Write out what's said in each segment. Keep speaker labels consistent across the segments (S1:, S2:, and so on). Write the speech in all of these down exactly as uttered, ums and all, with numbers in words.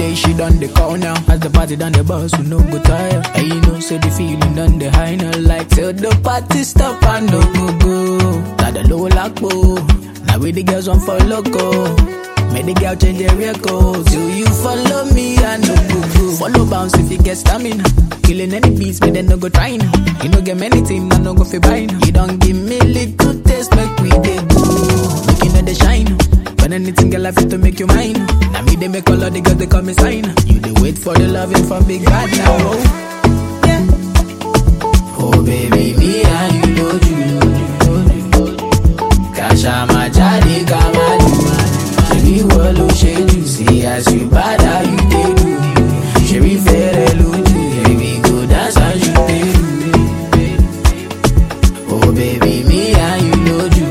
S1: day she done the call now. As the party done the bus, we no go tire. And you know, say the feeling done the high now. Like till the party stop and no go go. Got the low lock, now we the girls want for loco. Make the girl change their records. Do you follow me? I no go go. Follow bounce if you get stamina. Killing any beats, but then no go trying. You no get many things, I no go fi buying. You don't give me little taste, make we dey go. Make you know the shine. When anything girl I fit to make you mine. Now me they make all of the girls they call me sign. You they wait for the loving from big bad now. Oh, yeah. Oh baby, me and you know you. Kasha my jolly kamadu. She wallow, she do. See as you bad how you dey do. She be fair elude. Baby go dance as you dey do. Oh baby, me and you know you.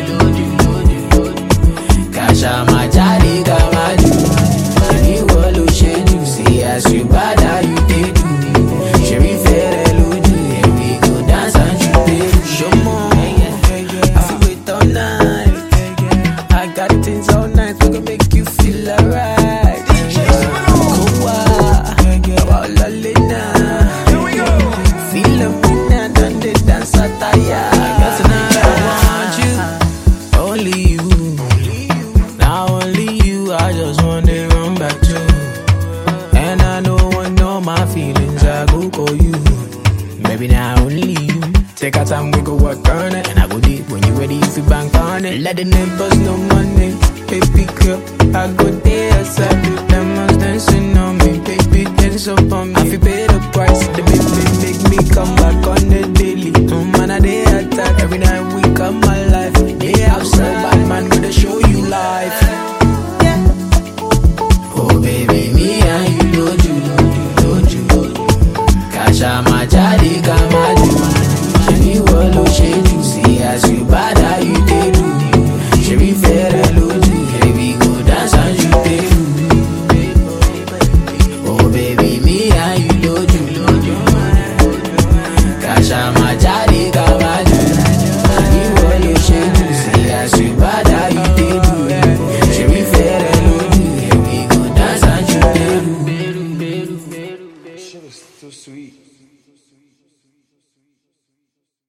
S1: Kasha my jolly kamadu. She wallow, she do. See as you bad how you dey do. She be fair elude. Baby go dance as you dey do. Show more. I feel wait all night. I got things all night. We gon' make you feel alright. Kowa, about Lalina. Feel the winner, done the dance attire. Cause tonight I want you, only you. Now only you, I just want to run back to. And I know one know my feelings, I go call you. Maybe now only you. Take our time, we go work on it. And I go deep when you ready, if you bank on it. Let the neighbors know money. Baby girl, I go there outside with them ones dancing on me. Baby, dance up on me. I feel pay the price. The baby make me come back on the daily. Oh man, I day attack. Every night we come my